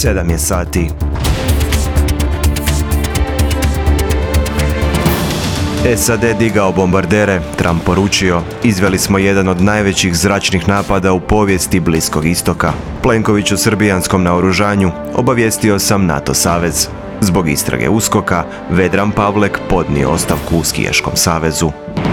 7 je sati. SAD digao bombardere, Trump poručio, izveli smo jedan od najvećih zračnih napada u povijesti Bliskog istoka. Plenković o srbijanskom naoružanju, obavijestio sam NATO savez. Zbog istrage USKOK-a, Vedran Pavlek podnio ostavku u skijaškom savezu.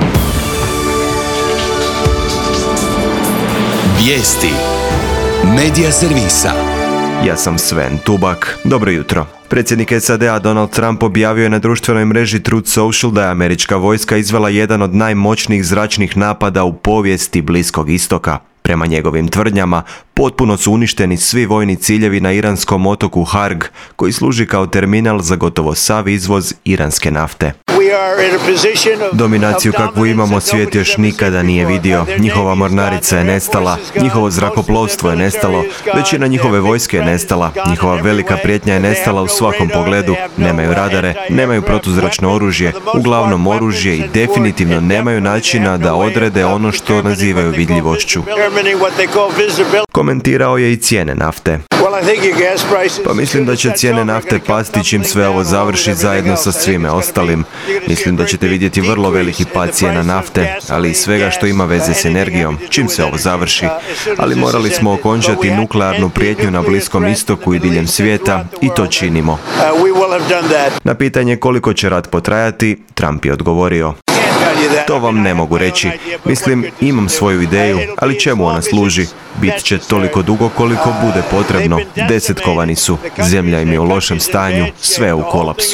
Vijesti Medija servisa. Ja sam Sven Tubak. Dobro jutro. Predsjednik SAD-a Donald Trump objavio je na društvenoj mreži Truth Social da je američka vojska izvela jedan od najmoćnijih zračnih napada u povijesti Bliskog istoka. Prema njegovim tvrdnjama, potpuno su uništeni svi vojni ciljevi na iranskom otoku Harg, koji služi kao terminal za gotovo sav izvoz iranske nafte. Dominaciju kakvu imamo svijet još nikada nije vidio. Njihova mornarica je nestala, njihovo zrakoplovstvo je nestalo, većina njihove vojske je nestala, njihova velika prijetnja je nestala u svakom pogledu. Nemaju radare, nemaju protuzračno oružje, uglavnom oružje i definitivno nemaju načina da odrede ono što nazivaju vidljivošću. Komentirao je i cijene nafte. Pa mislim da će cijene nafte pasti čim sve ovo završi zajedno sa svime ostalim. Mislim da ćete vidjeti vrlo veliki pad cijena nafte, ali i svega što ima veze s energijom, čim se ovo završi. Ali morali smo okončati nuklearnu prijetnju na Bliskom istoku i diljem svijeta i to činimo. Na pitanje koliko će rat potrajati, Trump je odgovorio: to vam ne mogu reći. Mislim, imam svoju ideju, ali čemu ona služi? Bit će toliko dugo koliko bude potrebno. Desetkovani su. Zemlja im je u lošem stanju. Sve je u kolapsu.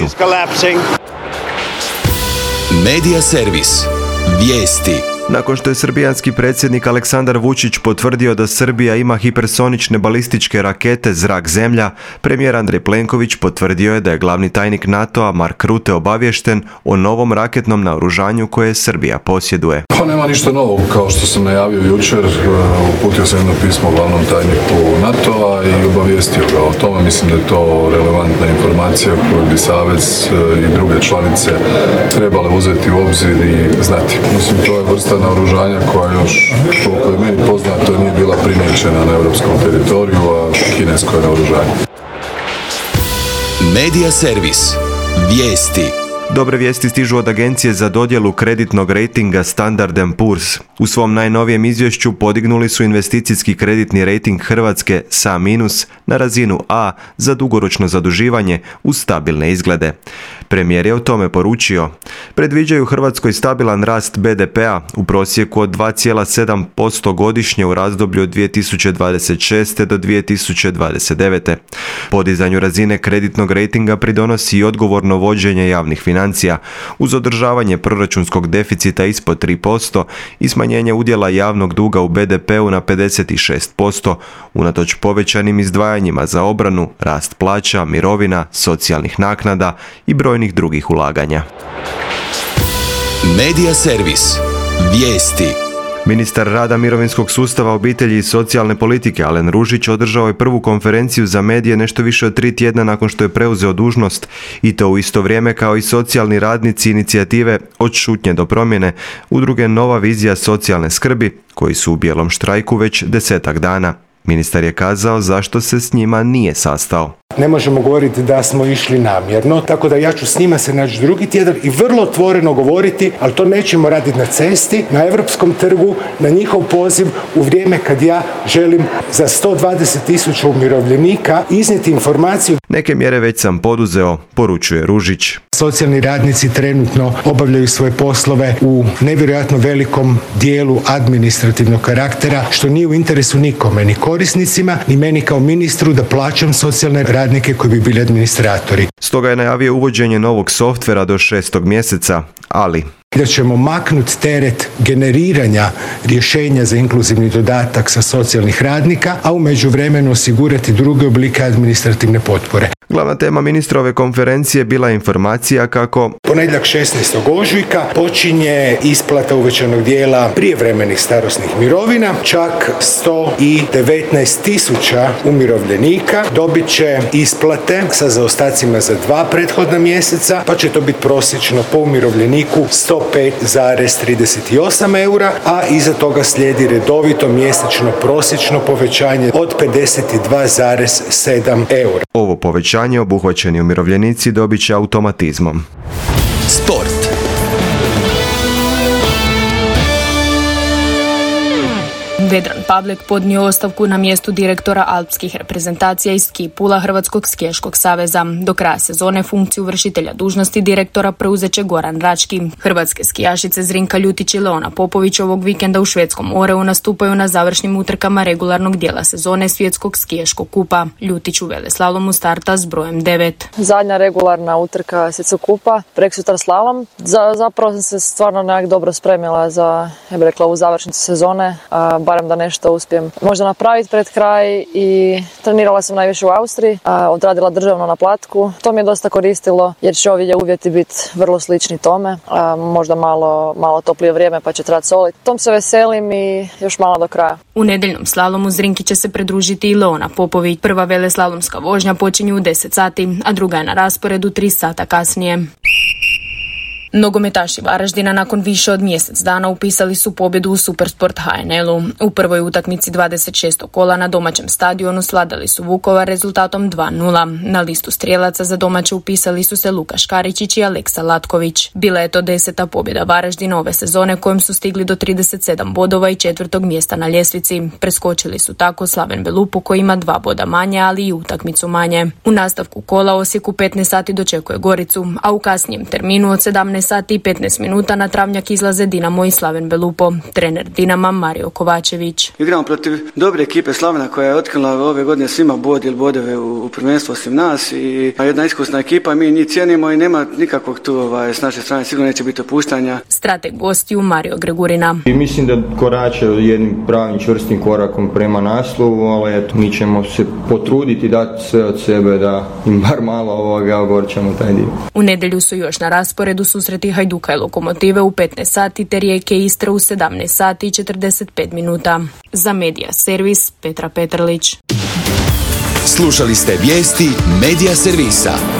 Medija servis. Vijesti. Nakon što je srbijanski predsjednik Aleksandar Vučić potvrdio da Srbija ima hipersonične balističke rakete zrak-zemlja, premijer Andrej Plenković potvrdio je da je glavni tajnik NATO-a Mark Rutte obaviješten o novom raketnom naoružanju koje Srbija posjeduje. Pa nema ništa novog, kao što sam najavio jučer, uputio sam jedno pismo glavnom tajniku NATO-a i obavijestio ga o tome. Mislim da je to relevantna informacija koju bi Savez i druge članice trebale uzeti u obzir i znati. Mislim, to je vrsta naoružanja koja još, koliko je meni poznato, nije bila primijećena na europskom teritoriju, a kinesko je naoružanje. Medija servis. Vijesti. Dobre vijesti stižu od Agencije za dodjelu kreditnog rejtinga Standard & Poor's. U svom najnovijem izvješću podignuli su investicijski kreditni rejting Hrvatske sa A- na razinu A za dugoročno zaduživanje uz stabilne izglede. Premijer je o tome poručio: predviđaju Hrvatskoj stabilan rast BDP-a u prosjeku od 2,7% godišnje u razdoblju od 2026. do 2029. Podizanju razine kreditnog rejtinga pridonosi i odgovorno vođenje javnih financija uz održavanje proračunskog deficita ispod 3% i smanjenje udjela javnog duga u BDP-u na 56%, unatoč povećanim izdvajanjima za obranu, rast plaća, mirovina, socijalnih naknada i brojnih drugih ulaganja. Medija servis. Vijesti. Ministar rada, mirovinskog sustava, obitelji i socijalne politike Alen Ružić održao je prvu konferenciju za medije nešto više od 3 tjedna nakon što je preuzeo dužnost, i to u isto vrijeme kao i socijalni radnici inicijative Od šutnje do promjene, udruge Nova vizija socijalne skrbi, koji su u bijelom štrajku već 10 dana. Ministar je kazao zašto se s njima nije sastao. Ne možemo govoriti da smo išli namjerno, tako da ja ću s njima se naći drugi tjedan i vrlo otvoreno govoriti, ali to nećemo raditi na cesti, na Europskom trgu, na njihov poziv u vrijeme kad ja želim za 120.000 umirovljenika iznijeti informaciju. Neke mjere već sam poduzeo, poručuje Ružić. Socijalni radnici trenutno obavljaju svoje poslove u nevjerojatno velikom dijelu administrativnog karaktera, što nije u interesu nikome, ni korisnicima, ni meni kao ministru da plaćam socijalne radnike koji bi bili administratori. Stoga je najavio uvođenje novog softvera do 6. mjeseca, ali da ćemo maknuti teret generiranja rješenja za inkluzivni dodatak sa socijalnih radnika, a u međuvremenu osigurati druge oblike administrativne potpore. Glavna tema ministrove konferencije bila je informacija kako ponedjeljak 16. ožujka počinje isplata uvećanog dijela prijevremenih starosnih mirovina. Čak 119.000 umirovljenika dobit će isplate sa zaostacima za 2 prethodna mjeseca, pa će to biti prosječno po umirovljeniku 105,38 eura, a iza toga slijedi redovito mjesečno prosječno povećanje od 52,7 eura. ovo povećanje obuhvaćeni umirovljenici dobit će automatizmom. Sport. Vedran Pavlek podnio ostavku na mjestu direktora alpskih reprezentacija iz ski pula Hrvatskog skijaškog saveza. Do kraja sezone funkciju vršitelja dužnosti direktora preuzet će Goran Rački. Hrvatske skijašice Zrinka Ljutić i Leona Popović ovog vikenda u švedskom Oreu nastupaju na završnim utrkama regularnog dijela sezone svjetskog skijaškog kupa. Ljutić u veleslalomu starta s brojem 9. Zadnja regularna utrka svjetskog kupa, preksutra slalom. Zapravo sam se stvarno nekako dobro spremila za, ja bih rekla, ovu završnicu sezone. Barem da nešto uspijem možda napraviti pred kraj i trenirala sam najviše u Austriji, odradila državno na Platku. To mi je dosta koristilo jer će ovi uvjeti biti vrlo slični tome, možda malo toplije vrijeme pa će trebati soliti. Tom se veselim i još malo do kraja. U nedjeljnom slalomu Zrinki će se pridružiti i Leona Popović. Prva veleslalomska vožnja počinje u 10 sati, a druga je na rasporedu 3 sata kasnije. Nogometaši Varaždina nakon više od mjesec dana upisali su pobjedu u Supersport HNL-u. U prvoj utakmici 26. kola na domaćem stadionu svladali su Vukovar rezultatom 2:0. Na listu strijelaca za domaće upisali su se Luka Škaričić i Aleksa Latković. Bila je to 10. pobjeda Varaždina ove sezone kojom su stigli do 37 bodova i 4. mjesta na ljestvici. Preskočili su tako Slaven Belupu koji ima 2 boda manje, ali i utakmicu manje. U nastavku kola Osijek u 15 sati dočekuje Goricu, a u kasnijem terminu od 17 sati i 15 minuta na travnjak izlaze Dinamo i Slaven Belupo. Trener Dinama Mario Kovačević. Igramo protiv dobre ekipe Slavena koja je otkrila ove godine svima bodove u prvenstvu osim nas i jedna iskusna ekipa, mi njih cijenimo i nema nikakvog tu s naše strane sigurno neće biti opuštanja. Strateg gostiju Mario Gregurina. I mislim da korače jednim pravim čvrstim korakom prema naslovu, ali eto, mi ćemo se potruditi dati sve od sebe da im bar malo ogorčamo taj dio. U nedjelju su još na rasporedu susreti Hajduka i Lokomotive u 15 sati te Rijeke Istra u 17 sati i 45 minuta. Za Medija servis Petra Petrlić. Slušali ste vijesti Medija servisa.